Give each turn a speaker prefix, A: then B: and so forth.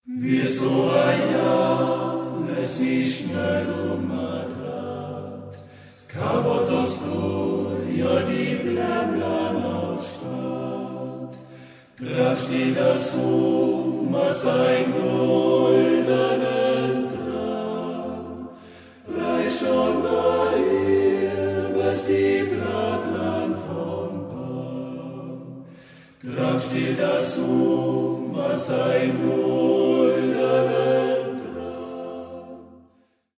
A: Wie so ein Jahr, es ist schnell umgedreht, Kabotos früher die Blämlein ausstatt. Tragst die das sein goldenen Traum, reich schon daher, was die Blattlein vom Baum. Tragst die das sein goldenen